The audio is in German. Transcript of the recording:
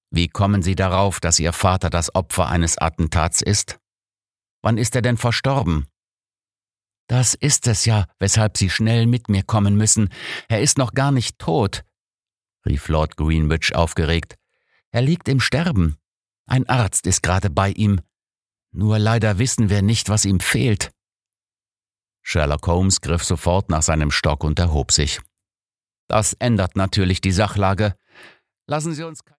Wie kommen Sie darauf, dass Ihr Vater das Opfer eines Attentats ist? Wann ist er denn verstorben?« »Das ist es ja, weshalb Sie schnell mit mir kommen müssen. Er ist noch gar nicht tot«, rief Lord Greenwich aufgeregt. »Er liegt im Sterben. Ein Arzt ist gerade bei ihm. Nur leider wissen wir nicht, was ihm fehlt.« Sherlock Holmes griff sofort nach seinem Stock und erhob sich. »Das ändert natürlich die Sachlage. Lassen Sie uns